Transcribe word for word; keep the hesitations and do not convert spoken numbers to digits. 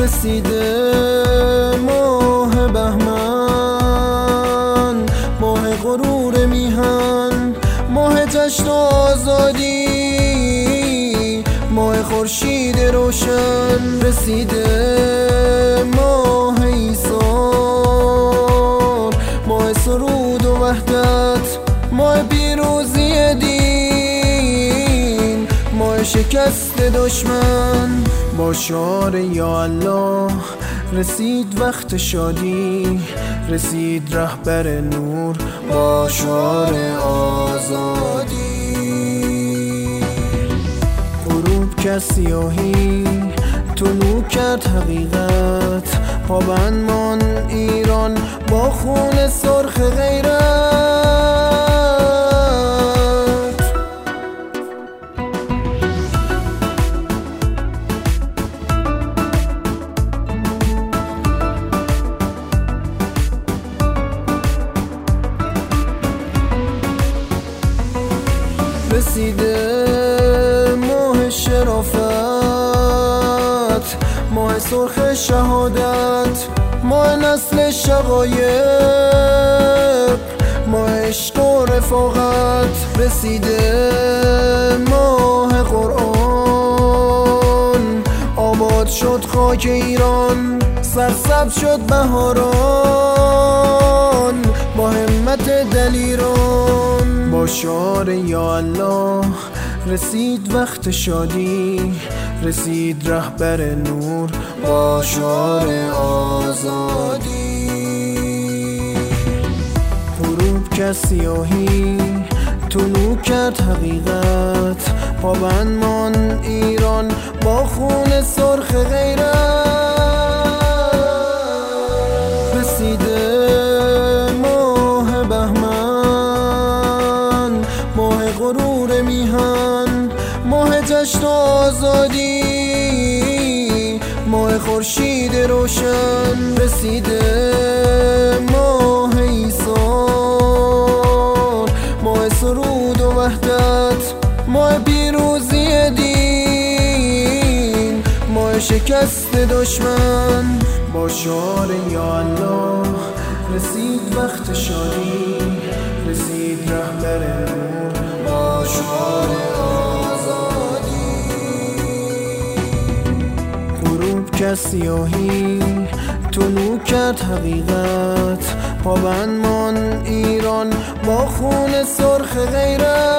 رسیده ماه بهمن، ماه غرور میهن، ماه جشن آزادی، ماه خورشید روشن. رسیده ماه ایثار، ماه سرود و وحدت، ماه پیروزی دین، ماه شکست دشمن. با شعار یا الله رسید وقت شادی، رسید رهبر نور با شعار آزادی. غروب که سیاهی طلوع کرد حقیقت، پابند مان ایران با خون سرخ غیرت. رسیده ماه شرافت، ماه سرخ شهادت، ماه نسل شقایق، ماه عشق و رفاقت. رسیده ماه قرآن، آباد شد خاک ایران، سرسبز شد بهاران با همت دلیران. با شعار یا الله رسید وقت شادی، رسید رهبر نور با شعار آزادی. غروب که سیاهی طلوع کرد حقیقت، پابند مان ایران با خون سرخ غیرت. رسیده ماه بهمن، ماه غرور میهن، ماه جشن آزادی، ماه خورشید روشن. رسیده ماه ایثار، ماه سرود و وحدت، ماه پیروزی دین، ماه شکست دشمن. با شعار یا الله رسید وقت شادی، رسید رهبر نور با شعار آزادی. غروب که سیاهی طلوع کرد حقیقت، پابند مان ایران با خون سرخ غیرت.